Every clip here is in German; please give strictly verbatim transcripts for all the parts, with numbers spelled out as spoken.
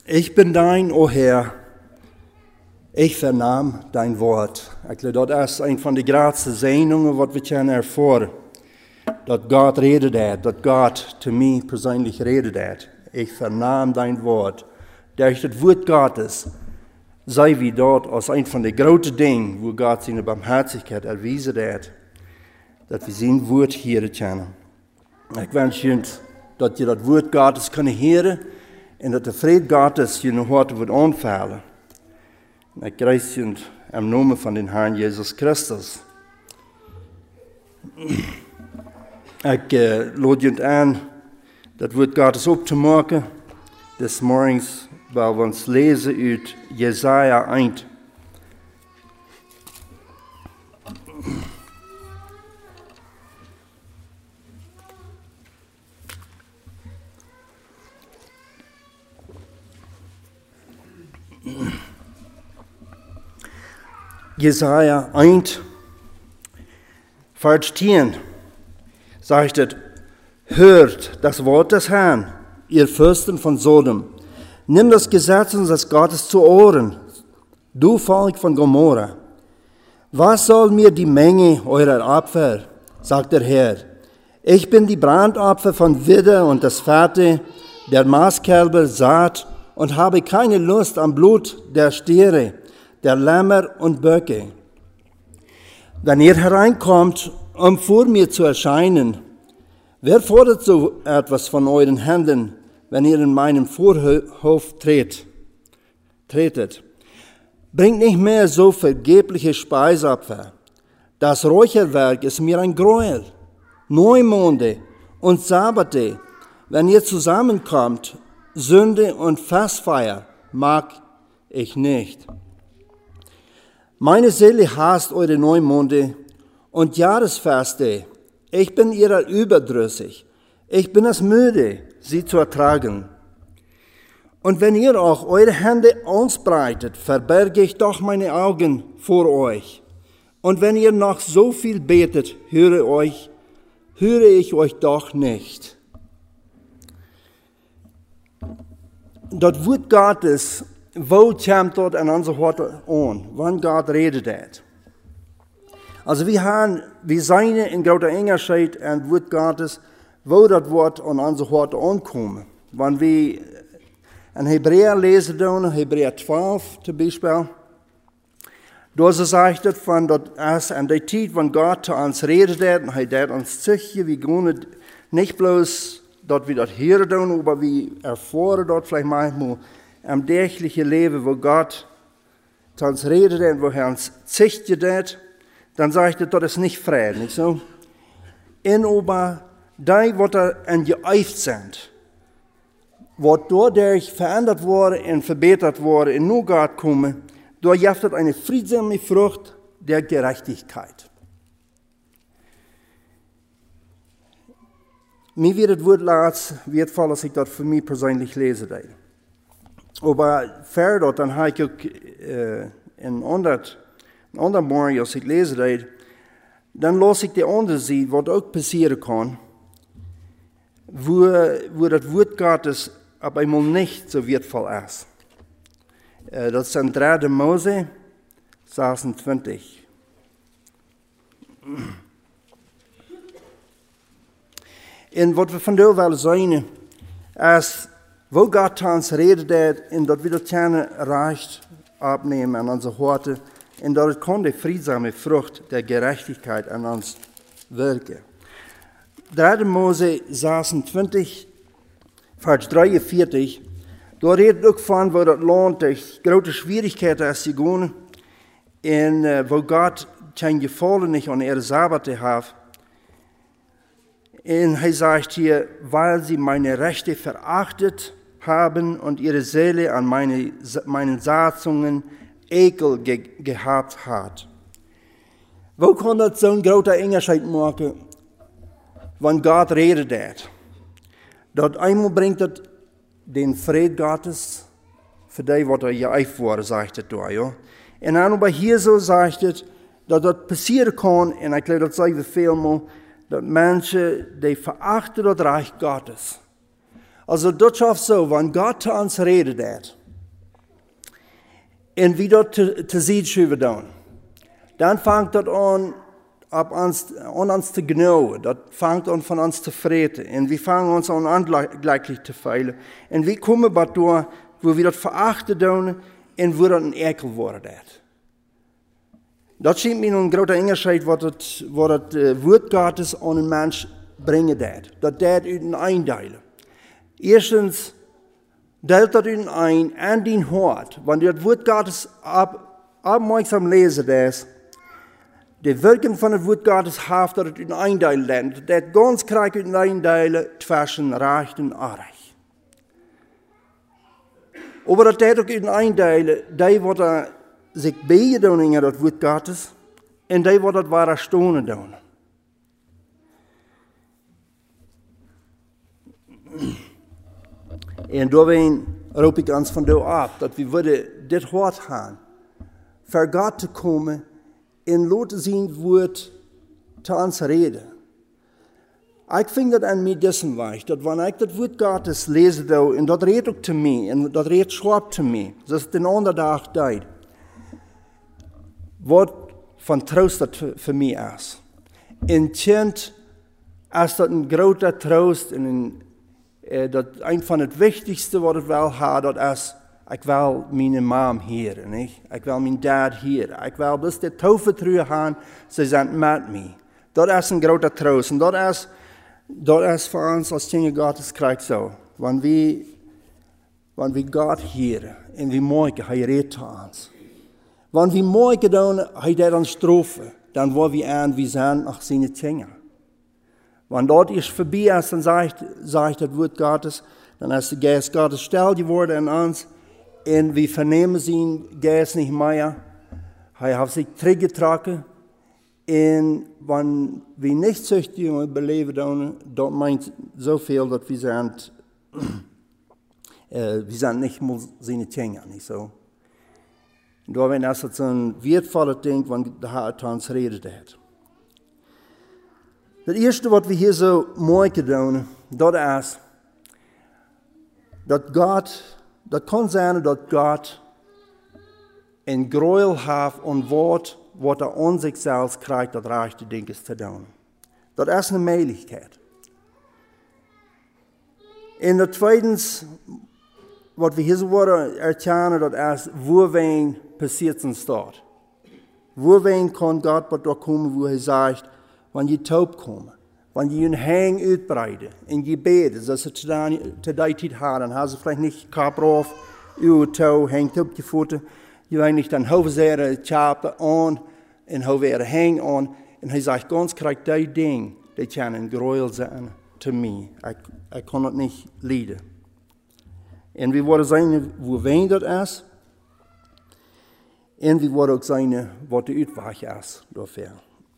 Ich bin dein, o Herr, ich vernahm dein Wort. Ik glaube, dat is een van de grootste zegeningen wat we kunnen ervaren. Dat God redet hat, dat God zu mir persönlich redet hat. Ich vernahm dein Wort. Durch das Wort Gottes sei wie dort als ein von den großen Dingen, wo Gott seine Barmherzigkeit erwiesen hat, dass wir sein Wort hören können. Ich wünsche uns, dass ihr das Wort Gottes können hören und dass der Friede Gottes je noch heute wird anfallen. Ich grüße uns im Namen von den Herrn Jesus Christus. Ich äh, lade uns an, das Wort Gottes aufzumachen, des Morgens, weil wir uns lesen aus Jesaja eins. Jesaja eins, Vers zehn, sagt es, hört das Wort des Herrn, ihr Fürsten von Sodom. Nimm das Gesetz unseres Gottes zu Ohren, du Volk von Gomorra. Was soll mir die Menge eurer Opfer, sagt der Herr. Ich bin die Brandopfer von Widder und das Fette der Maßkälber saat und habe keine Lust am Blut der Stiere, der Lämmer und Böcke. Wenn ihr hereinkommt, um vor mir zu erscheinen, wer fordert so etwas von euren Händen, wenn ihr in meinen Vorhof tretet? tretet? Bringt nicht mehr so vergebliche Speisopfer. Das Räucherwerk ist mir ein Gräuel. Neumonde und Sabbate, wenn ihr zusammenkommt, Sünde und Festfeier mag ich nicht. Meine Seele hasst eure Neumonde und Jahresfeste. Ich bin ihrer überdrüssig. Ich bin es müde, sie zu ertragen. Und wenn ihr auch eure Hände ausbreitet, verberge ich doch meine Augen vor euch. Und wenn ihr noch so viel betet, höre euch, höre ich euch doch nicht. Das Wort Gottes, wo kommt dort an unser Hort an, wann Gott redet hat. Also wir haben, wir sind in großer Engerscheid an Wort Gottes, wo das Wort an unser Hort ankommt. Wenn wir in Hebräer lesen, dann, Hebräer zwölf zum Beispiel, da sagt es, von das an der Zeit, wenn Gott zu uns redet hat, und er hat uns züchtet, wir können nicht bloß, dass wir das hören, aber wir erfahren dort vielleicht manchmal am täglichen Leben, wo Gott zu uns redet hat, wo er uns züchtet hat, dann sagt er, das ist nicht frei, nicht so? In aber die, was da geeift sind, was dadurch verändert wurde und verbessert wurde, in nur Gott kommen, da jaftet eine friedsame Frucht der Gerechtigkeit. Mir wird das Wort laats, wird voll, als ich das für mich persönlich lese. Aber verder, dann habe ich auch äh, in anderen Morgen, als ich lese, dann lasse ich die andere sehen, was auch passieren kann, wo, wo das Wort Gottes auf einmal nicht so wertvoll ist. Äh, das ist in dritter Mose sechsundzwanzig. Und was wir von da wollen sagen, ist, wo Gott uns redet hat, und dass wir das gerne Recht abnehmen an unsere Horte, und dass es die friedsame Frucht der Gerechtigkeit an uns wirken. dritter Mose sechsundzwanzig, Vers dreiundvierzig, da redet auch von, wo das Land durch große Schwierigkeiten ist gegangen, und äh, wo Gott kein Gefallen nicht an ihre Sabbate hat. Und er sagt hier, weil sie meine Rechte verachtet haben und ihre Seele an meine, meinen Satzungen Ekel ge gehabt hat. Wo kann das so ein großer Unterschied machen, wenn Gott redet hat? Dort einmal bringt das den Frieden Gottes für die, was er geeift wurde, sagt er da, ja. Und dann aber hier so sagt es, dass das passieren kann, und ich glaube, das sagen wir vielmal, dass Menschen, die verachten das Reich Gottes. Also das ist so, wenn Gott zu uns redet hat, En wie dat te, te zien schuiven dan. Dan vangt dat aan, op ons, aan ons te genauwen. Dat vangt aan van ons te vreten. En we vangen ons aan ongelijkelijk te veilen. En we komen wat door, waar we dat verachten doen en waar dat een ekel wordt. Dat schijnt me een grote onderscheid wat het, wat het uh, woord is aan een mens brengen dat. Dat dat uit een eindelen. Eerstens, deelt dat uit een en die hoort. Want dat woord is opmerkzaam lezen is. De werking van het woord is haft dat het uit een eindelen. Dat ganz krijgt uit een eindelen tussen recht en arg. Maar dat dat ook uit een eindelen, die wordt er zich bijgedoen in dat woord is. En die wordt dat waar stonen doen. En daarom roep ik ons van daar af, dat we willen dit hart gaan. Voor God te komen en laten zien woord te ons reden. Ik vind dat aan mij dessen weg, dat wanneer ik dat woord Gottes lees, en dat redt ook te mij, en dat redt scherp te mij, zoals het een andere dag deed. Wat van troost dat voor mij is. En kent, als dat een grote troost en een Uh, dat een van het wichtigste wat ik wel ga, dat is, ik wil mijn mom hier, niet? Ik wil mijn dad hier. Ik wil dus de tovertruur gaan, ze zijn met me. Dat is een grote troost. En dat is, dat is voor ons als kinderen Gottes krijgt zo. Wanneer we, wanneer we God hier en we mogen, hij redt te ons. Wanneer we mogen doen, hij dat ons straffen, dan worden we aan, we zijn nog zijn kinderen. Wanneer dat is voorbij is, dan zegt, zegt het woord Gottes, dan is de geest Gottes stil geworden in ons en we vernemen zijn geest niet meer. Hij heeft zich teruggetrokken en wanneer we niet zuchtig beleven doen, dat meint zoveel dat we zijn, uh, we zijn niet meer zijn kinderen, niet zo. Daarom is het zo'n wertvolle ding, want de Heer het ons redet heeft. Het eerste wat we hier zo mooi kunnen doen, dat is, dat God, dat kan zijn dat God een gruwel heeft aan woord, wat er aan zichzelf krijgt, dat rechte dingen te doen. Dat is een mogelijkheid. En het tweede, wat we hier zo worden erkennen, dat is, waar ween passiert zijn staat. Waar ween kan God wat doorkomen, waar hij zegt, wanneer je taub komen, wanneer je een hang uitbreiden in je beden, zoals ze te die tijd hadden, dan ze vielleicht niet kap af, uw touw hangt op je voeten, je weet niet, dan houden ze er chapen aan en houden er hang aan. En hij zegt, ganz krijg die ding, die kan een gruwel zijn te mij. Ik, ik kan het niet leiden. En we worden zijn hoe wijn dat is. En we worden ook zijn wat de uitweg is daarvoor.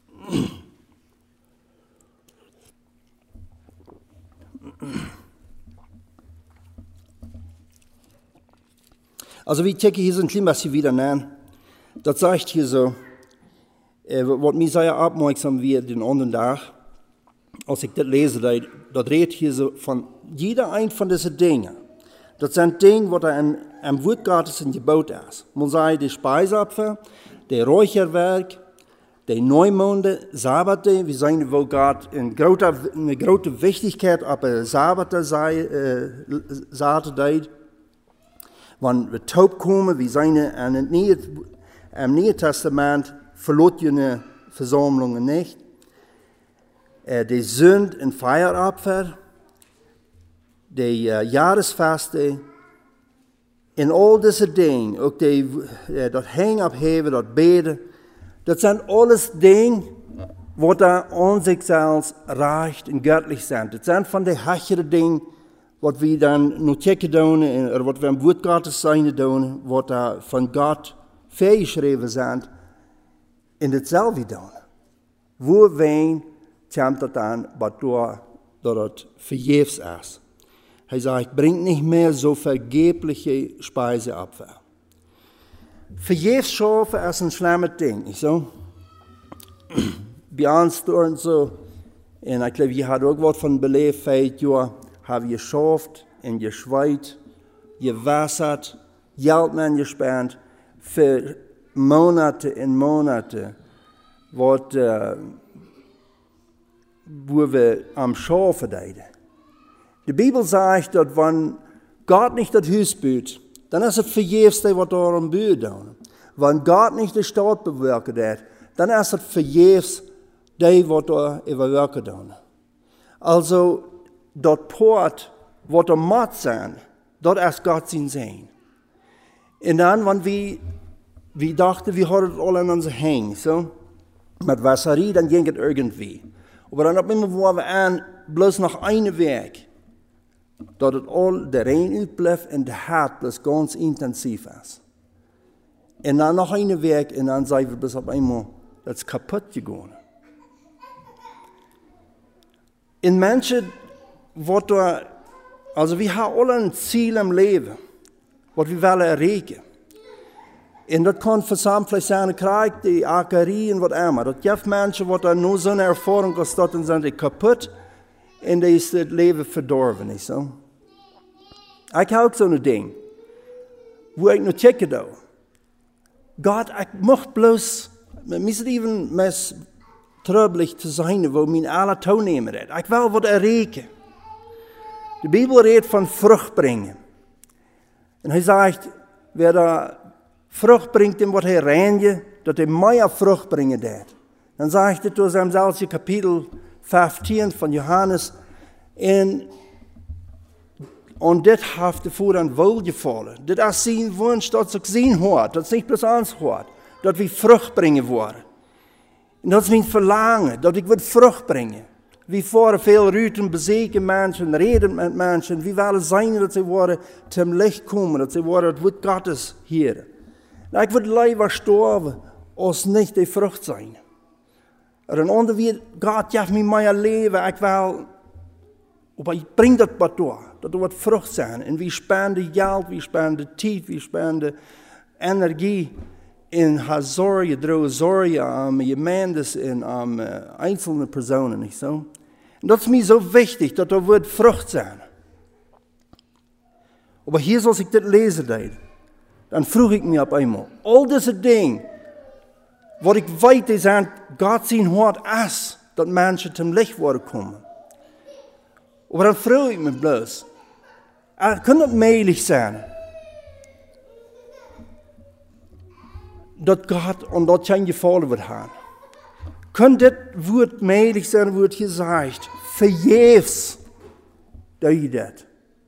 Also wir checken hier so ein klein bisschen wieder nach. Das sagt hier so, äh, was mir sehr aufmerksam wird den anderen Tag, als ich das lese, das, das redet hier so von jeder ein von diesen Dingen. Das sind Dinge, was er am Wort Gottes in gebaut ist. Man sagt, die Speiseopfer, der Räucherwerk, die Neumonde, Sabbate, wir sagen, wo Gott eine große, eine große Wichtigkeit auf der Sabbate sei, äh, sagte, wenn wir taub kommen, wir sagen, im Neuen Testament verlot je eine Versammlung nicht. Äh, die Sünd und Feieropfer, die uh, Jahresfasten, en al deze dingen, ook die, uh, dat hang opheven, dat beden, dat zijn alles dingen wat er aan zichzelf recht en göttlich zijn. Dat zijn van die hachtere dingen wat we dan nog checken doen, en wat we aan woord Gottes zijn doen, wat er van God vergeschreven zijn, en hetzelfde doen. Waar wijn komt dat aan, waardoor dat het vergeefs is. Hij zegt, bringt nicht mehr so vergebliche Speiseopfer. Vergeefs schaffen ist ein schlimmes Ding, nicht so? Bei uns dort so, und ich glaube, ihr habt auch was von belebt, feit Jahr, haben geschafft und geschweit, gewassert, Geld man gespendet, für Monate und Monate, wat, uh, wo wir am Schafen deden. Die Bibel sagt, dass wenn Gott nicht das Haus baut, dann ist es vergebens, was da am Bau tun. Wenn Gott nicht die Stadt bewirken hat, dann ist es vergebens, was da überwirken tun. Also, das Port, was da matt sein, das ist Gott sein Sein. Und dann, wenn wir, wir dachten, wir haben es alle in unseren Händen, so, mit Wasserie, dann ging es irgendwie. Aber dann auf einmal waren wir an, bloß noch einen Weg, dass es all der Rein uitblijft und der Hart bloß ganz intensiv ist. Und dann noch einen Weg, und dann sagen wir bis auf einmal, das ist kaputt gegangen. In Menschen, was da, also wir haben alle ein Ziel im Leben, was wir wollen erreichen. Und das kann versammelt vielleicht sein, Krieg, die Ackerie und was immer. Das gibt Menschen, die da nur so eine Erfahrung haben, dann sind die kaputt und dann ist das Leben verdorben. Nicht so? Ich habe auch so ein Ding, wo ich noch checke da. Gott, ich möchte bloß, mir ist even mes tröblich zu sein, wo mein alle Teilnehmer hat. Ich will was erreichen. Die Bibel redet von Frucht bringen. Und er sagt, wer da Frucht bringt, dem wird er reinigen, dass er mehr Frucht bringen wird. Dann sagt er durch sein selbst Kapitel fünfzehn von Johannes, und, und das hat er vor dann wohlgefallen. Das ist sein Wunsch, dass er gesehen hat, dass es nicht bloß uns hat, dass wir Frucht bringen wollen. Und das ist mein Verlangen, dass ich Frucht bringen. Wir fahren viel Routen, besuchen Menschen, reden mit Menschen. Wir wollen sein, dass sie worden zum Licht kommen, dass sie worden das Wort Gottes hören. Ich würde lieber sterben, als nicht die Frucht sein. Und andere wird, Gott gibt mir mein Leben, ich will, aber ich bringe das was durch, dass das Frucht sein. Und wir spenden Geld, wir spenden Zeit, wir spenden Energie in Sorge, drohe Sorge an Gemeindes und an einzelne Personen, nicht so? Und das ist mir so wichtig, dass das wird Frucht sein. Aber hier, als ich das lese, dann frage ich mich auf einmal, all diese Dinge, was ich weiß, die sind, Gott sein Hort ist, dass Menschen zum Licht werden kommen. Aber dann frage ich mich bloß, kann das möglich sein, dass Gott und das kein Gefallen wird haben? Kann das Wort möglich sein, wird hier sagt, vergebens, da ich das.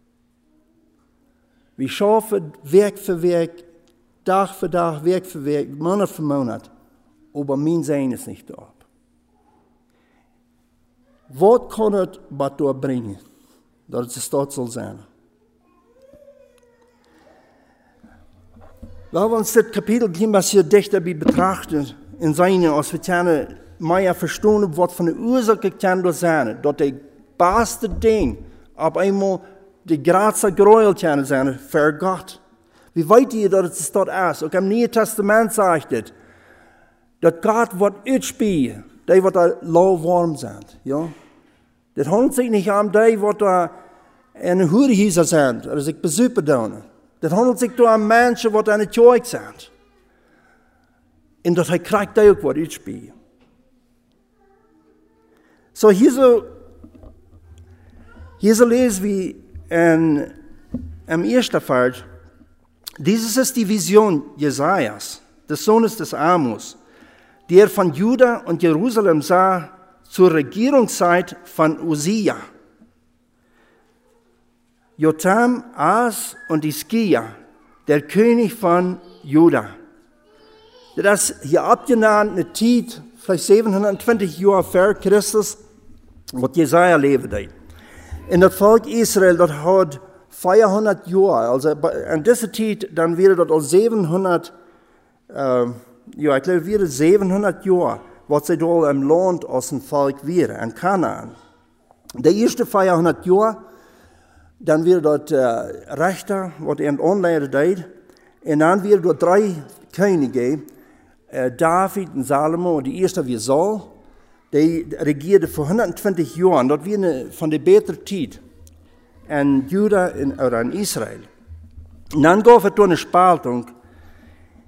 Wir schaffen Werk für Werk, Tag für Tag, Werk für Werk, Monat für Monat, aber mein Sein ist nicht da. Was kann es dazu bringen, dass es dort soll sein? Wenn wir uns das Kapitel ein bisschen dichter betrachten, in seine, als wir können, mehr verstehen, was von der Ursache kann das sein, dass das beste Ding auf einmal die große Gräuel kann sein für Gott. Wie weit ihr, dass es dort ist? Auch im Neuen Testament sagt es, dass Gott wird ausspielen, die wird da lauwarm sind. Ja? Das handelt sich nicht um die, die da in Hurehäuser sind, oder sich besuchen tun. Das handelt sich da um Menschen, die in der Kirche sind. Und dass er kriegt die auch was ausspielen. So, hier so, hier so lesen wir in, im ersten Vers, dieses ist die Vision Jesajas, des Sohnes des Amos, der von Juda und Jerusalem sah zur Regierungszeit von Usia. Jotham, As und Hiskia, der König von Juda. Das ist hier abgenannt eine Zeit, vielleicht siebenhundertzwanzig Jahre vor Christus, was Jesaja lebte. In das Volk Israel, das hat vierhundert Jahre, also in dieser Zeit, dann wäre das als siebenhundert, äh, ja, ich glaube, wäre siebenhundert Jahre, was sie da im Land aus dem Volk wäre, in Kanaan. Die ersten vierhundert Jahre, dann wäre dort äh, Richter, was er anleiten deed, und dann wäre dort drei Könige, äh, David und Salomo, und die erste war Saul, die regierte vor hundertzwanzig Jahren, das war eine, von der besseren Zeit in Juda in, oder in Israel. Und dann gab es da eine Spaltung.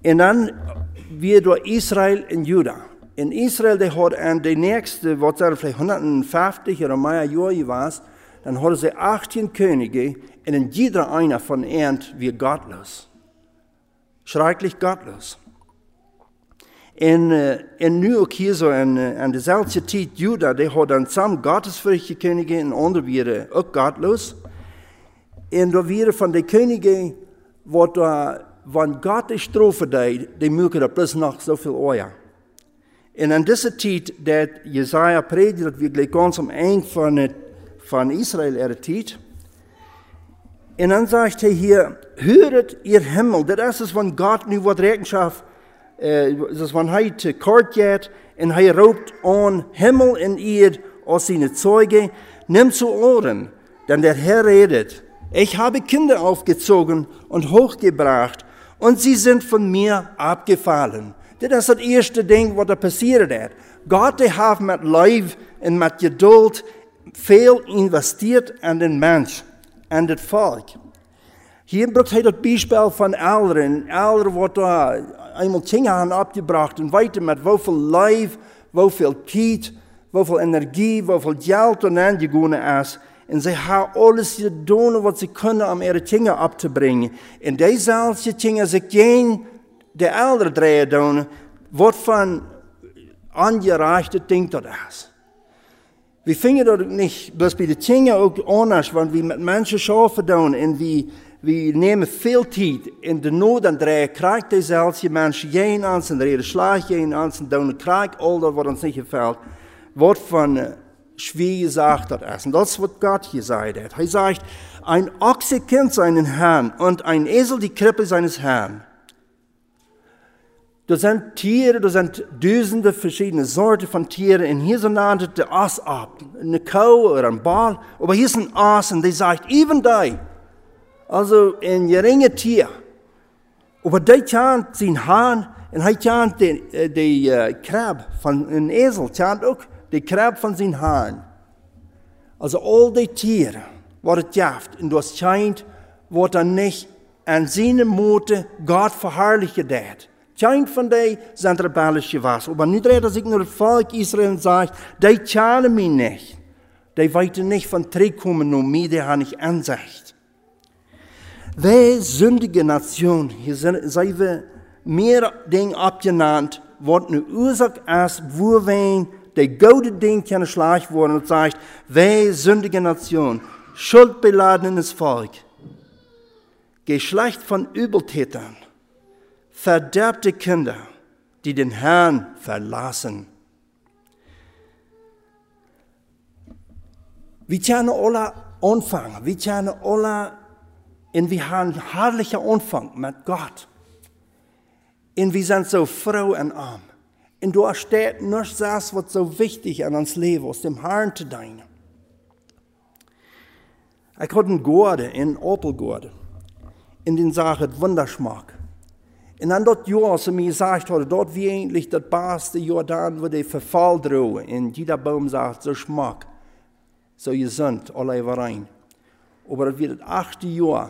En dan weer door Israël en Juda. In Israël, die had aan de nächste, wat er vielleicht honderdvijftig oder mehr Jahre was, dann hadden ze achttien Könige en in jeder einer von ihnen wie gottlos. Schrecklich gottlos. En, uh, en nu ook hier zo aan, uh, aan dezelfde tijd, Juda, die had dan samen gottesfurchtige Könige en anderen weer ook gottlos. En daar weer van de Könige, wat uh, van God de strofe deed, die mogen er plus nog zoveel oor. En aan deze tijd, dat Jesaja predikt, dat we gelijk ganz am eind van, het, van Israël er tijd. En dan zegt hij hier, höret ihr Himmel, dat is dus van God nu wat rekenschap, uh, dus van hij te kort gaat, en hij roept aan Himmel en Erd als zijn Zeuge, nimm zu Ohren, denn der Herr redet. Ich habe Kinder aufgezogen und hochgebracht, und sie sind von mir abgefallen. Dat is het eerste ding wat er passiert is. God heeft met lief en met geduld veel geïnvesteerd in den mens, en het volk. Hier brengt hij dat voorbeeld van ouderen. Ouderen wordt daar eenmaal dingen aan opgebracht en weten met hoeveel lief, hoeveel tijd, hoeveel energie, hoeveel geld er aangegaan is. En ze hebben alles gedaan wat ze kunnen om ihre dingen op te brengen. En dezelfde dingen ze geen de ouderen draaien doen, wat van ongerechte ding dat is. We vinden dat ook niet, bloß bij de dingen ook anders, want we met mensen schaffen doen en we, we nemen veel tijd. In de nood dan draaien krijgt dezelfde mensen geen aan, en reden slag geen aan, en doen krijgt al dat wat ons niet gefällt. Wat van uh, schwer gesagt dat is. En dat is wat God gezegd heeft. Hij zegt, ein Ochse kennt seinen Herrn und ein Esel die Krippe seines Herrn. Er sind Tiere, er sind duizenden verschiedene Sorten von Tieren. Und hier sind es de Aas ab. Eine Kuh oder ein Ball. Aber hier ist ein Aas und die sagt, even die. Also ein geringer Tier. Aber die kennt sein Hahn und er kennt die, die uh, Krab von einem Esel. Kennt auch die Krab von seinem Hahn. Also all die Tiere, was es gibt. Und das scheint, was er nicht an seine Mote Gott verherrlichen hat. Kein von denen sind rebellisch gewesen. Aber nicht, dass ich nur das Volk Israel sage, die kennen mich nicht. Die weiten nicht von zurückkommen, nur mir, die haben nicht Ansicht. Wir sündige Nation, hier sind wir mehr Dinge abgenannt, was eine Ursache ist, wo wir die gute Dinge können schlecht worden und sagt, wir sündige Nation, schuldbeladenes Volk, Geschlecht von Übeltätern, verderbte Kinder, die den Herrn verlassen. Wir können alle anfangen, wir können alle, und wir haben einen herrlichen Anfang mit Gott. Und wir sind so froh und arm. Und da steht nicht das, was so wichtig ist an uns Leben, aus dem Herrn zu dienen. Ich hatte einen Gorde, einen Opelgorde, in den Sachen Wunderschmack. Und dann das Jahr, als er mir gesagt hat, dort wie eigentlich das beste Jahr dann, wo der Verfall drohen. Und jeder Baum sagt, so Schmack, so gesund, alle rein. Aber das wird das achte Jahr.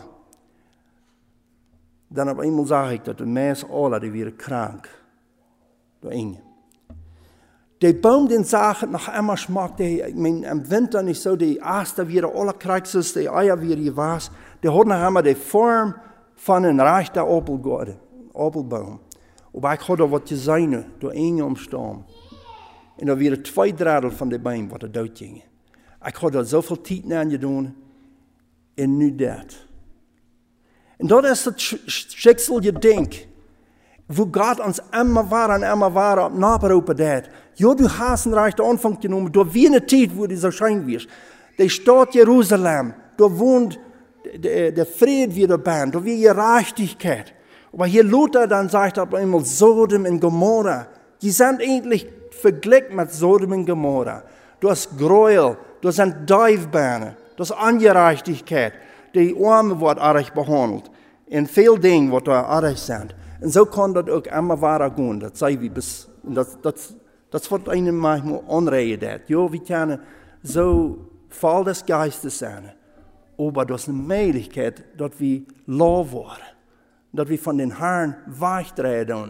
Dann auf einmal sage ich, dass die meisten alle, die werden krank. Da Inge. Der Baum, den sagt, noch einmal schmeckt, der, ich meine, im Winter nicht so, die Aster wieder alle kriegst, die Eier wieder gewas. Der hat noch einmal die Form von einem reichen Opelgorde. Opelbaum. Aber ich hatte wat gesehen, door Inge omstaan. En er waren twee dradel van de boom wat er dood ging. Ik had er zoveel tijd aan gedaan. En nu dat. En dat is het schicksal, je denkt. Wo Gott uns immer war und immer war op naberoepen deed. Ja, du hast een rechte aanvang genomen. Door wie een tijd wo die zo schijn was. De stad Jeruzalem. Daar woont de, de vrede weer bij. Daar weer gerechtigheid. Aber hier Luther dann sagt auf einmal Sodom und Gomorra. Die sind eigentlich verglichen mit Sodom und Gomorra. Du hast Gräuel, du hast Diefbahnen, du hast Ungerechtigkeit. Die Armen werden arg behandelt. Und viele Dinge, die da arg sind. Und so kann das auch immer weitergehen. Das sei wie bis, das, das, das wird einem manchmal anreden. Ja, wir können so voll des Geistes sein. Aber das ist eine Möglichkeit, dass wir lau werden. Dat we van den Herrn wegdraaien.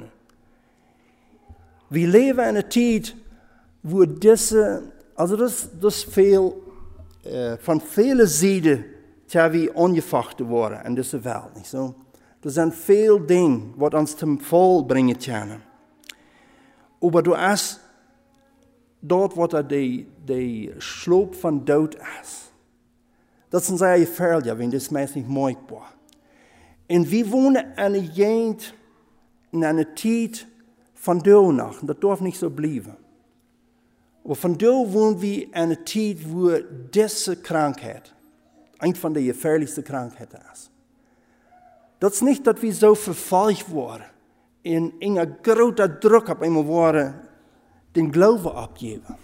We leven in een tijd wo deze, also dat is veel, uh, van vele zijden zijn we ongevochten worden in deze wereld, niet zo? Er zijn veel dingen wat ons ten val brengen kunnen. Maar du is dat wat er de, de sloop van dood is. Dat is een zeer gevaarlijk, want dat is meest niet maakbaar. En we wonen in een tijd, in een tijd van dood. Dat darf niet zo blijven. Maar van dood wonen we in een tijd waar deze krankheid, een van de gevaarlijkste krankheden is. Dat is niet dat we zo vervolgd worden en in een grote druk op eenmaal worden den geloven opgeven.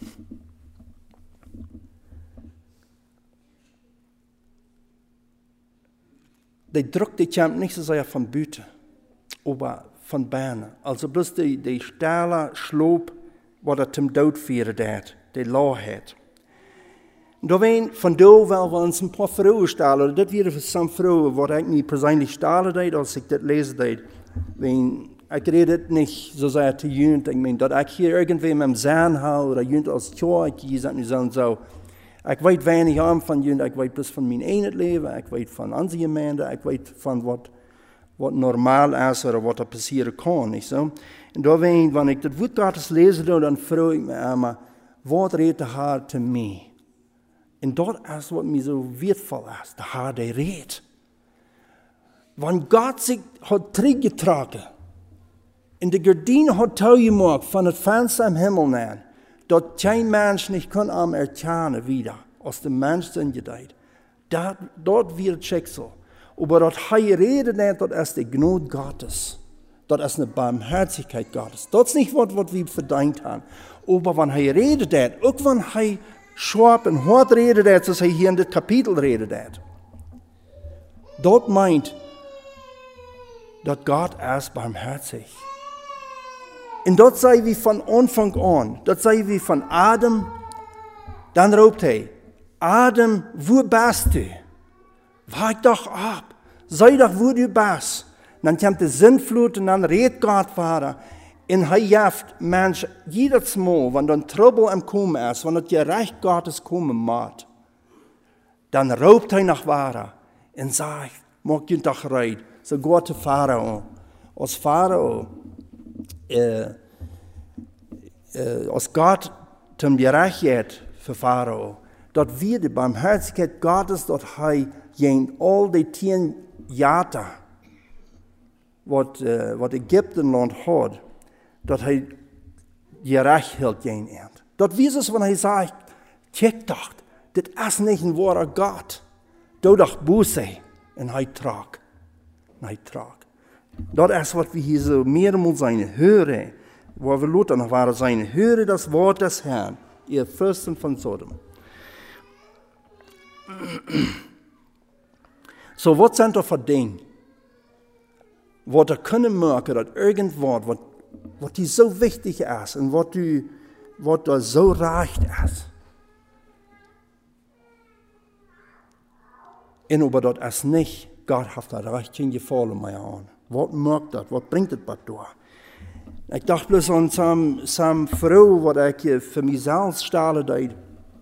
Die druk die komt niet zozeer van buiten, maar van binnen. Also bloß die, die stille sloop wat er ten dood vieren deed, die laagheid. Daar zijn van daar wel we ons een paar vrouwen stellen. Dat waren voor some vrouwen wat ik niet persoonlijk stellen deed, als ik dat lezen deed. Ik reed het niet zozeer te junt. Ik meen, dat ik hier irgendwie met hem zijn hou, dat junt als tja, ik kies dat nu zo en zo. Ik weet weinig aan van junt, ik weet plus van mijn eigen leven, ik weet van onze gemeente, ik weet van wat, wat normaal is of wat er passeren kan, niet zo. En daar weet, wanneer ik dat woord Gottes lezen doe, dan vroeg ik me maar, wat redt de Heer te mij? En dat is wat mij zo waardevol is, de Heer die redt. Want God zich had teruggetrokken en de gordijnen had toegemaakt van het venster im Himmel naar, dat geen mens niet kan am erkennen wieder, als de mens zijn gedeiht. Dat, dat wird het Schicksal. Aber dat hij redet net, dat is de Gnade Gottes. Dat is een barmherzigheid Gottes. Dat is niet wat, wat we verdiend hebben. Aber wanneer hij redet dat, ook wanneer hij scharp en hard redet dat, zoals hij hier in dit kapitel redet dat. Dat meint, dat God is barmherzig. En dat zei we van aanvang aan. Dat zei we van Adam. Dan roept hij, Adam, wo bist du? Wijk toch op. Zeg toch wo du bist. Dan komt de zindvloed en dan redt God Vader. En hij heeft mensen, jedes Mal, wanneer dan trouble am komen is, wanneer het gerecht Gottes komen moet, dan roept hij naar Vader en zegt, maak je toch rijden. Zo gaat de Farao. Als Farao, uh, uh, als God ten gerecht heeft voor Farao, dat weer de barmherzigheid Gottes, dat hij geen al die tien jaren, wat, uh, wat Egyptenland had, dat hij gerecht hield geen eind. Dat wist es, wanneer hij zei, kijk toch, dit is niet een ware God. Doe toch boos en hij trok. En hij trok. Dat is wat we hier zo meermaals zijn horen. Waar we later nog waren zijn horen, das woord des Herrn, ihr Fürsten von Sodom. So, wat zijn er voor dingen? Wat er kunnen maken dat irgendwat, wat, wat die zo wichtig is en wat, u, wat er zo recht is. En aber dat is niet, God heeft dat recht geen gevallen mij aan. Wat maakt dat? Wat brengt het wat door? Ik dacht plus aan zo'n some vrouw wat ik voor mezelf stellen deed.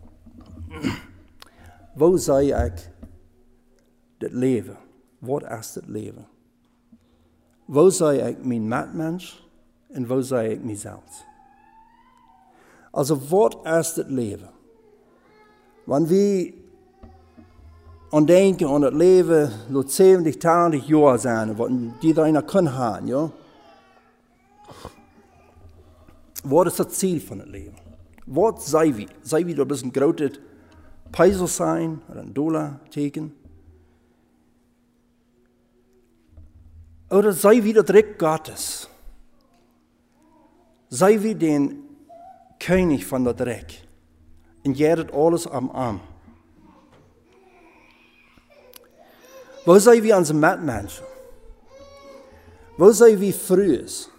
Wo zei ik het leven? Wat is het leven? Wo zei ik mijn medmens en wo zei ik mezelf? Also, wat is het leven? Wanneer we aan denken aan het leven, dat zeventig, tachtig jaar zijn, wat iedereen kan hebben, ja? Wat is het ziel van het leven? Wat zijn we? Zijn we dat een grote pijzel zijn, of een dollar teken? Oder zijn we dat Recht Gottes? Zijn we den König van dat Recht? En jij het alles am Arm? Wo zijn we onze medmensen? Wo zijn we vroeger?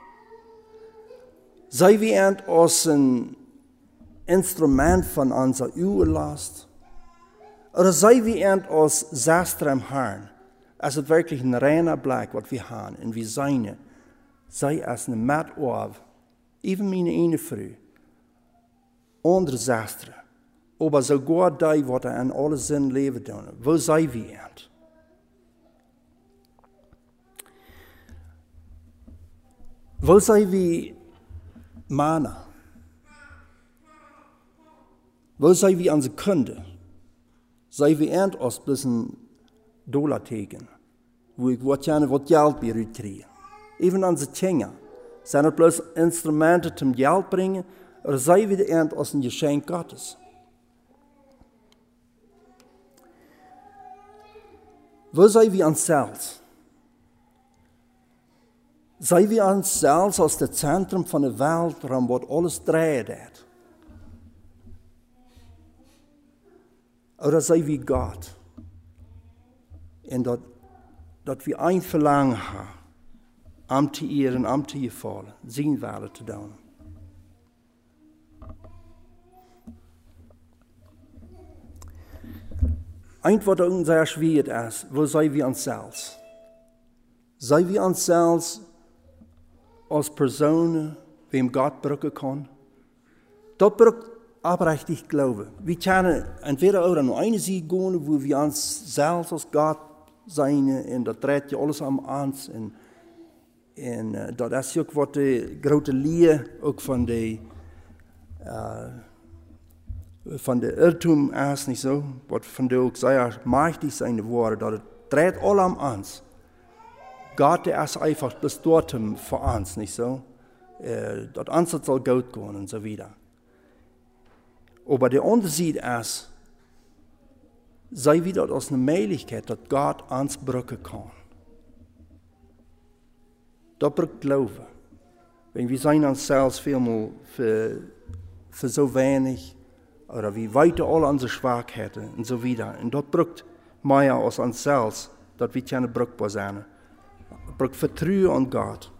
Zijn we als een instrument van onze uurlast? Of zijn we als zaster am Herrn? als het wirklich een reiner Blick, wat we haben, en we zijn, sei als een mat auf, even meine ene Frau, andere Zestre, aber sogar die, wat er in alle Sinn leven doen, wo sei wir end? Wo sei wir Mana? Wo sei wir unsere Kunde? Sei wir end ons bis een Dollar tegen, wo ich wat gerne wat Geld bij kriege. Even unsere Kinder, zijn het bloß Instrumente zum Geld bringen, oder sei wir end als een Geschenk Gottes? Wo sei wir uns selbst? Sei wir uns selbst als das Zentrum von der Welt, warum wat alles dreht? Oder sei wie Gott? En dat, dat we een verlangen hebben om te eren, om te gefallen, zijn waarde te doen. Eén wat ook sehr schwer is, wo zijn we onszelf? Zijn we onszelf als personen wem Gott brücken kann? Dat brücken oprechtig glauben. Wir können entweder auch an eine Seite gehen, wo wir uns selbst als Gott zijn, en dat dreht ja alles aan ons. En, en uh, dat is ook wat de grote leer ook van de, uh, van de Irrtum is, niet zo? Wat van de ook zeer machtig zijn woorden, dat het dreht al aan ons. Gott is einfach bestormt voor ons, niet zo? Uh, dat ons het zal goed gaan en zo wieder. Aber der Unterschied ist, sei wieder als eine Möglichkeit, dass Gott uns brücken kann. Das braucht Glauben. Wenn wir sein uns selbst vielmal für, für so wenig, oder wir weiter alle unsere Schwachheiten und so wieder. Und das braucht mehr als uns selbst, dass wir keine brückbar sein. Das braucht Vertrauen an Gott.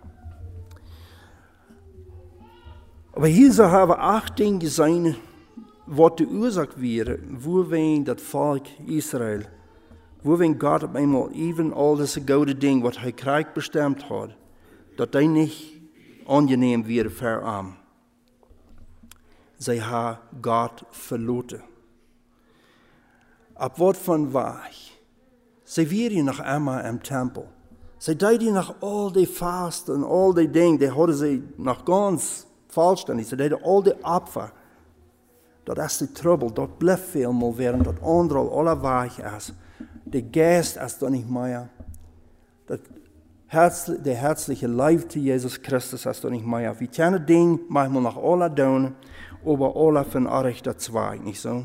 Aber hier so haben wir acht Dinge gesehen, wat de oorzaak wäre, wo wir das Volk Israel, wo wir Gott auf einmal even all diese gute Dinge, was er Krieg bestimmt hat, dass die nicht angenehm wäre für ihn. Sie haben Gott verloren. Ab wat von war ich? Sie wären noch einmal im Tempel. Sie deden noch all die Fasten und all die Dinge, die hadden sie noch ganz vollständig. Sie deden all die Opfer. Dat is de trouble, dat blijft veel meer werden, dat andere al alle weich is. De geest is dan niet meer. Dat herz, de herzliche Liefde Jesus Christus is dan niet meer. Wir kennen Dinge manchmal nach alle doen, aber alle von euch das zwei, nicht so?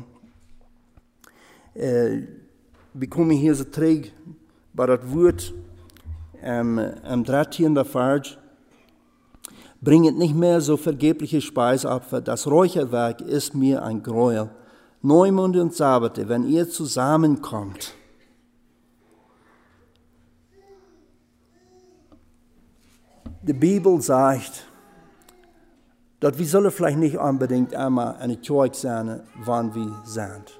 Äh, wir kommen hier so terug bei das Wort im, im dreizehnten Vers. Bringet nicht mehr so vergebliche Speisopfer, das Räucherwerk ist mir ein Gräuel. Neumonde und Sabbate, wenn ihr zusammenkommt. Die Bibel sagt, dass wir sollen vielleicht nicht unbedingt einmal eine Kirche sein, wann wir sind.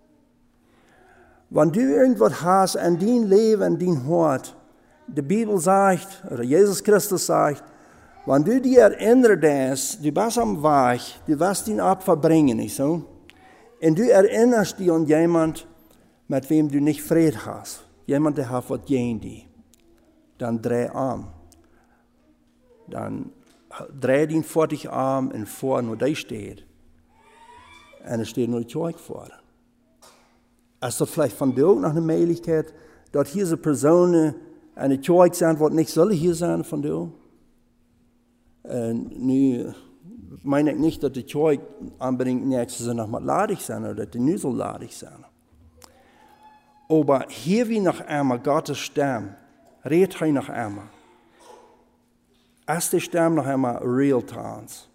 Wenn du irgendwas hast in dein Leben, in dein Hort, die Bibel sagt, oder Jesus Christus sagt, wenn du dir erinnerst, du bist am Weg, du wirst dein Opfer bringen, nicht so? Und du erinnerst dich an jemand, mit wem du nicht Frieden hast. Jemand, der hat was gegen dich. Dann dreh um. Dann dreh den vor dich um und vor nur der steht. Und es steht nur die Kirche vor. Ist das vielleicht von dir auch noch eine Möglichkeit, dass diese Personen eine Kirche sind, die nicht sollen hier sein von dir? Uh, nu meine ich nicht, dass die Kirche unbedingt nächstes noch mal ladig sein oder dass die nicht so ladig sein. Aber hier wie noch einmal Gottes Stimme, redet er noch einmal. Ist die Stimme noch einmal real zu uns.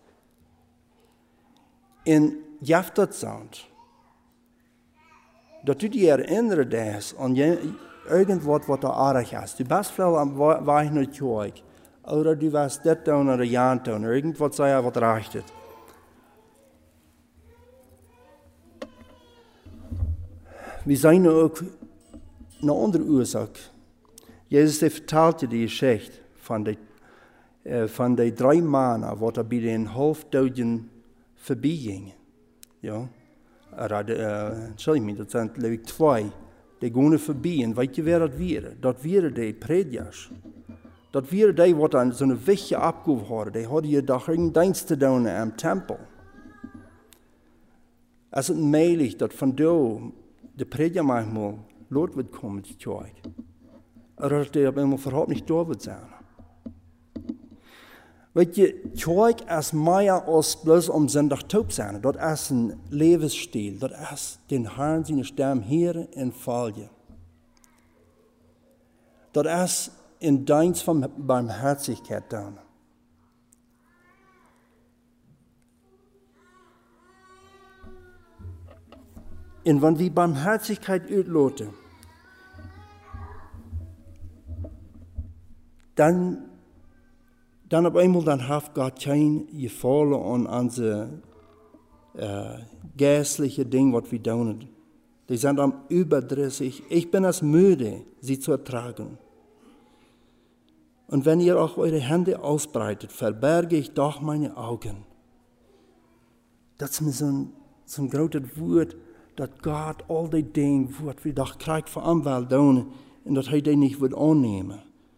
Und jaft das sagt, dass du dich erinnerst an irgendwas, was da arg ist. Du bist vielleicht am Weg nach der Kirche. Oder du warst das tun oder ja tun, irgendwas sei ja was reichtet. Wir sind auch eine andere Ursache. Jesus der verteilte die Geschichte von den, äh, von den drei Männern, die er bei den Halbtausenden vorbeigingen. Ja, er hat, äh, Entschuldigung, das sind glaube ich zwei. Die gingen vorbei. Und weet je wer dat waren? Dat waren die Prediers. Dat waren die, die aan zo'n wichtje abgehouden hadden. Die hadden je dag een dienst te doen am Tempel. Es ist möglich, dass von da der Prediger manchmal laut wird kommen, die Kirche. Oder dass der aber überhaupt nicht da wird sein. Weet je, Kirche ist mehr als bloß am Sonntag taub sein. Das ist ein Lebensstil. Das ist den Herrn seine Stimme hören und folgen. Das ist in Dienst von Barmherzigkeit tun. Und wenn wir Barmherzigkeit uitloten, dann, dann auf einmal dann hat Gott kein Gefallen an unsere äh, geistliche Dinge, was wir tun. Die sind am überdrüssig. Ich bin es müde, sie zu ertragen. Und wenn ihr auch eure Hände ausbreitet, verberge ich doch meine Augen. Das ist mir so ein, so ein großes Wort, dass Gott all die Dinge, was wir doch krijgen von Anwalt tun, und dass er die nicht wird annehmen.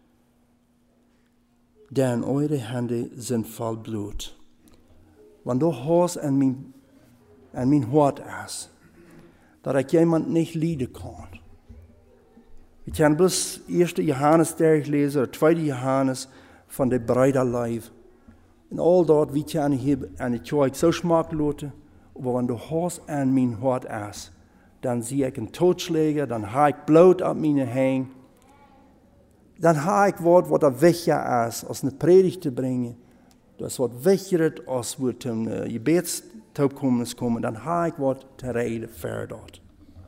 Denn eure Hände sind voll Blut. Wenn du hast an mein, an mein Hort ist, dass ich jemand nicht leiden kann. Ich kann bloß ersten Johannes durchlesen, oder zweiten Johannes von der Breiderleib. Und all dort, wie kann ich hier an die Kirche so schmackloten, aber wenn du hast an mein Hort ist, dann sehe ich einen Totschläger, dann habe ich Blut auf meine Hänge, dann habe ich Wort, was da wichtiger ist, als eine Predigt zu bringen, das wird wichtiger, als wir zum Gebetstaub kommen, dann habe ich Wort zu reden für dort.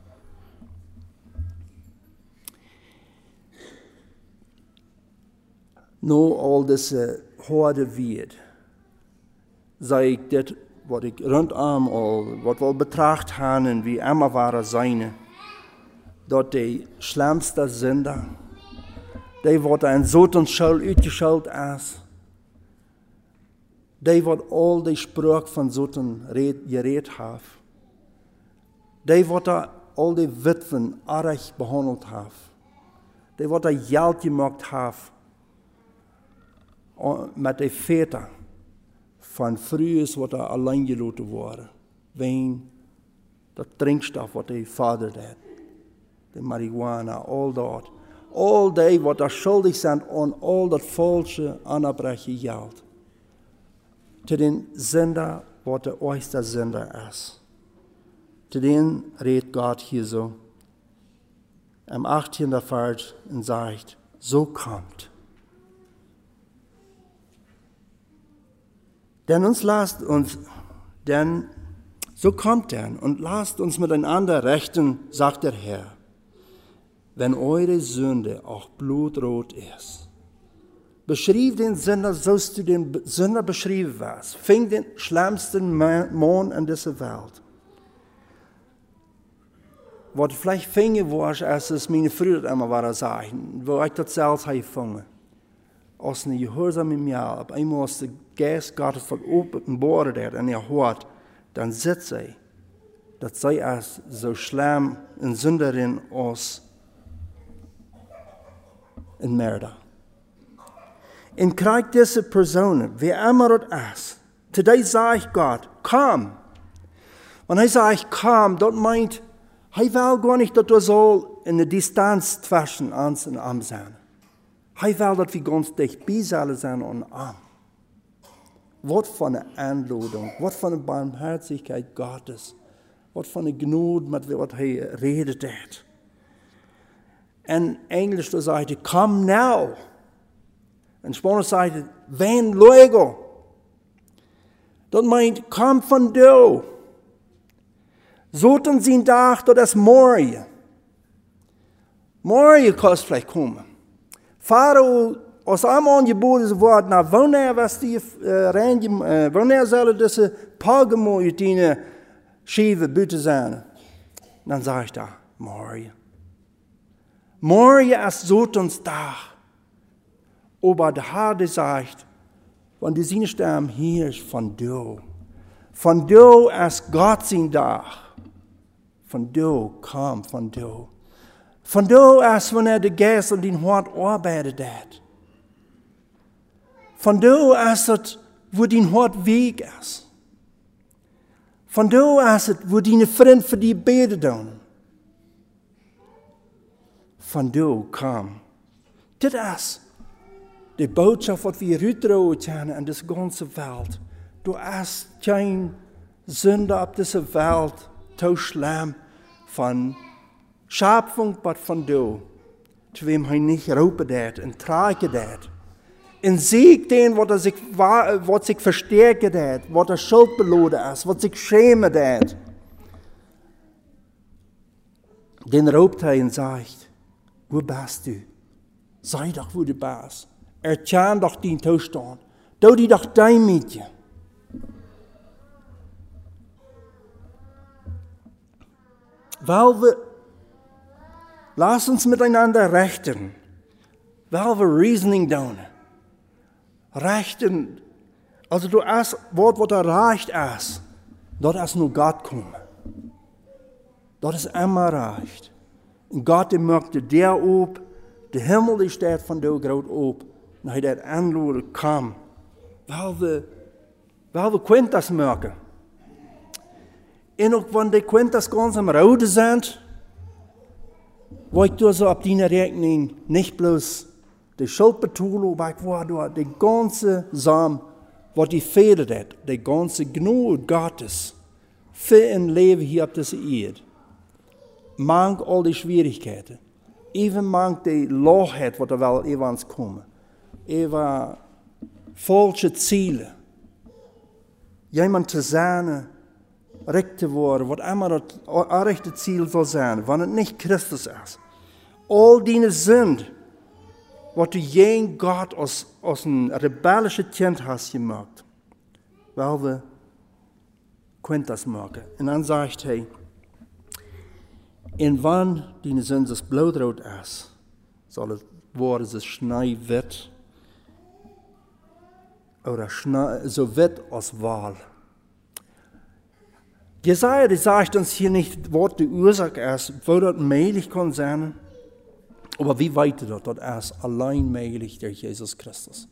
Nur all diese Horde wird, sei ich das, was ich rundum all, was wir betrachtet haben, wie immer waren seine, dort die schlimmste Sünder, die, wat een zo'n schuld uitgeschuld is, die, wat al die spraak van zo'n gereed heeft, die, wat al die witwen erg behandeld heeft, die, wat er geld gemaakt heeft, met die väter van vroeger wat er alleen gelaten waren, wijn, dat drinkstof wat die vader deed, de marihuana, al dat. Al die wat er schuldig zijn aan al dat falsche aanbrechen geld. Te den Sünder, wat de oudste Sünder is. Te den redt Gott hier so. Am achtzehnten Vers und sagt, so kommt. Denn uns lasst uns, denn so kommt er und lasst uns miteinander rechten, sagt der Herr. Wenn eure Sünde auch blutrot ist. Beschrieb den Sünder, sollst du den Sünder beschrieben warst. Fing den schlimmsten Mann in dieser Welt. Was vielleicht fing war, als es meine Früher immer war, sagen, wo ich das selbst habe gefangen. Als eine gehorsame Jahr, auf einmal als der Geist Gottes von oben bohren wird und er hört, dann sitzt er, dass sie als so schlimm und Sünderin aus in Mörder. Und krijgt diese Personen, wie immer das ist, today sage ich Gott, komm. Wenn er sagt, komm, das meint, er will gar nicht, dass du soll in der Distanz zwischen uns und ihm sein. Er will, dass wir ganz dicht bei sein und ihm. Was für eine Einladung, was für eine Barmherzigkeit Gottes, was für eine Gnade, mit was er redet hat. In Englisch sagt er, come now. In Spanisch sagt er, ven luego. Das meint, komm von da. Sollten sie Tag, das ist morgen. Morgen kann es vielleicht kommen. Pharao, als einmal angeboten worden, na wanneer was die uh, rein, uh, wanneer zullen deze Palgemoeitine schieven buiten zijn? Dan zeg ik daar, morgen. Morgen ist Sotonsdag. Aber der Herr sagt, wenn die Sinne sterben, hier ist von du. Von du ist Gott sein Tag. Von du komm, von du. Von du ist, wenn er der Geist und den Hort arbeitet hat. Von du ist es, wo dein Hort Weg ist. Von du ist es, wo deine Freunde für die beten tun. Von du komm. Das ist die Botschaft, die wir uitdragen können in deze ganze Welt. Du hast kein Sünder auf dieser Welt, zu schlimm von Schöpfung, aber von du, zu wem er nicht raupen hat und tragen hat. Und sieg den, was er sich, was sich verstärkt hat, was er Schuld beladen ist, was sich schämen hat. Den raubt er und sagt, wo bist du? Sei doch, wo du bist. Erkenn doch den Zustand. Doe die doch dein Mädchen. Weil wir, lass uns miteinander rechten. Weil wir Reasoning tun. Rechten, also du hast, Wort, was erreicht ist, dort ist nur Gott kommen. Dort ist immer erreicht. Und Gott, der möchte der ob, der Himmel, die steht von der groot op. Und hij dat aanloeren kam. Weil wir, weil wir können das merken. Und auch wenn die können das ganz am Rode sind, wo ich da so auf die Rechnung nicht bloß die Schuld betone, aber ich war da die ganze Samen, was die Feder hat, die ganze Gnade Gottes für ein Leben hier auf dieser Erde. Manch all die Schwierigkeiten, even manch die Lochheit, was da wel evans kommen, even falsche Ziele, jemand zu sein, recht zu worden, was immer das rechte Ziel soll sein, wenn es nicht Christus ist. All die sind, was du jeden Gott aus, aus einem rebellischen Kind hast gemacht, weil wir können das machen. Und dann sagt er, en wann die Sünde das Blutrot ist, soll es worden, es schneewit, oder schnee, so wit als Wahl. Jesaja, die sagt uns hier nicht, was die Ursache ist, wo das möglich kann sein, aber wie weit das, das ist allein möglich durch Jesus Christus.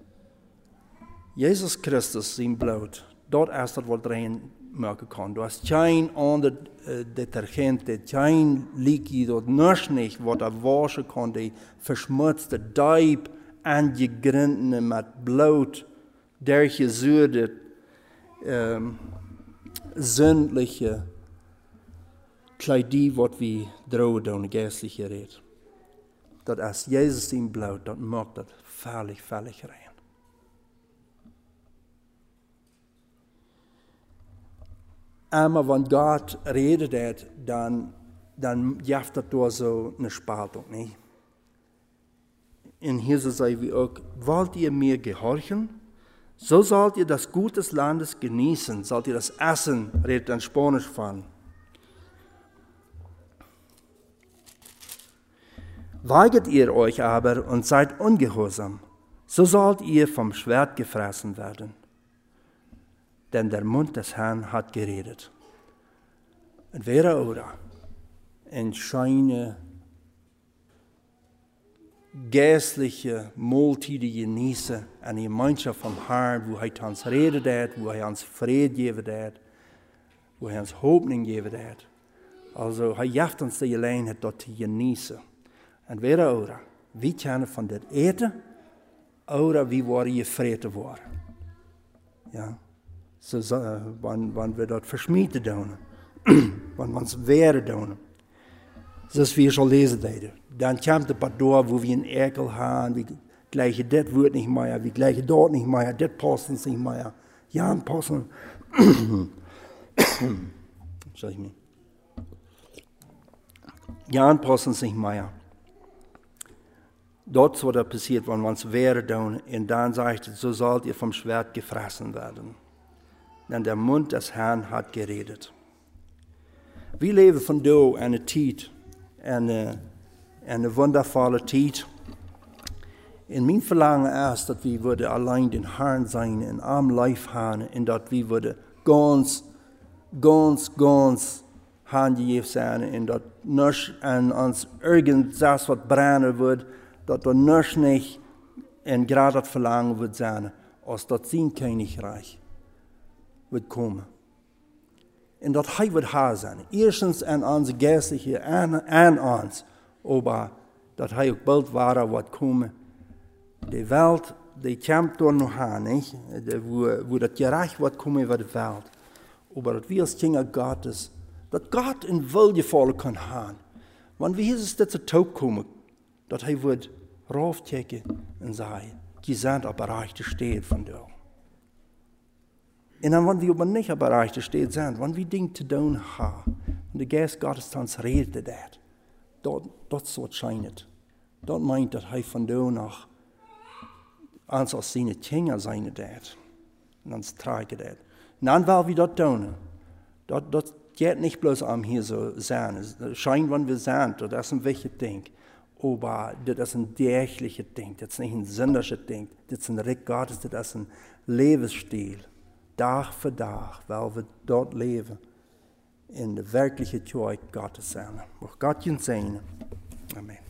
Jesus Christus, sein Blut, dort ist das, was rein machen kann. Du hast kein anderes äh, Detergent, kein Liquid, dort nichts nicht, was er waschen kann, die verschmutzte Deib angegrindene mit Blut, durchgesührte, ähm, sündliche Kleidie, was wir drohen und geistliche Red. Das ist Jesus im Blut, das macht das völlig, völlig rein. Aber wenn Gott redet, dann, dann gibt es da so eine Spaltung, nicht? Und hier so sagen wir auch, wollt ihr mir gehorchen? So sollt ihr das Gut des Landes genießen, sollt ihr das Essen, redet dann Spanisch von. Weigert ihr euch aber und seid ungehorsam, so sollt ihr vom Schwert gefressen werden. Denn der Mund des Herrn hat geredet. Und wer oder in scheine geistliche Mahltide genießen, eine Gemeinschaft vom Herrn, wo er uns redet hat, wo er uns Frieden geben hat, wo er uns Hoffnung geben hat. Also er hilft uns die Gelegenheit, dort zu genießen. Und wer oder, wie können von das eten, oder wie wir gefressen worden. Ja. So, uh, wann, wann wir dort verschmieden tun, wann wir uns wehren tun. Das wir schon lesen deden. Dann kommt ein paar da, wo wir einen Ekel haben, wie gleiche das wird nicht mehr, wie gleiche dort nicht mehr, das passt uns nicht mehr. Ja, passen. Sag ich mir. Ja, passen uns nicht mehr. Dort, was da passiert, wenn wir uns wehren tun, und dann sagt es, so sollt ihr vom Schwert gefressen werden. Denn der Mund des Herrn hat geredet. Wir leben von da eine Zeit, eine, eine wundervolle Zeit. In mein Verlangen ist, dass wir würde allein den Herrn sein, in am Life haben, und dass wir würde ganz, ganz, ganz handgegeben sein, und dass nicht an uns irgendwas, was brennen wird, dass da nicht nicht in gerade das Verlangen wird sein, als dass sein Königreich wird kommen. Und dass er wird Herr sein. Erstens an uns Geistliche, an, an uns, aber dass er auch bald war, wird kommen. Die Welt, die kämpft dort noch an, nicht? Wo, wo das Gerecht wird kommen über die Welt. Aber dass wir als Kinder Gottes, dass Gott in Willgefalle kann haben. Wenn wir Jesus das zu Tod kommen, dass er wird raufchecken und sagen, die sind auf der rechten Stelle von dir. Und dann, wenn wir aber nicht auf der rechten Stelle sind, wenn wir Dinge zu tun haben, und der Geist Gottes uns redet das, dort, dort so scheint. Dort meint, dass er von dir nach uns als seine Kinder sein wird. Und uns tragen wird. Und dann, weil wir das tun, das, das geht nicht bloß um hier so sein. Es scheint, wenn wir sind, das ist ein wichtiges Ding. Aber das ist ein tägliches Ding, das ist nicht ein sinnliches Ding. Das ist ein Recht Gottes, das ist ein Lebensstil. Tag für Tag, weil wir dort leben. In der wirklichen Joy Gottes sein. Mag Gott uns segnen. Amen.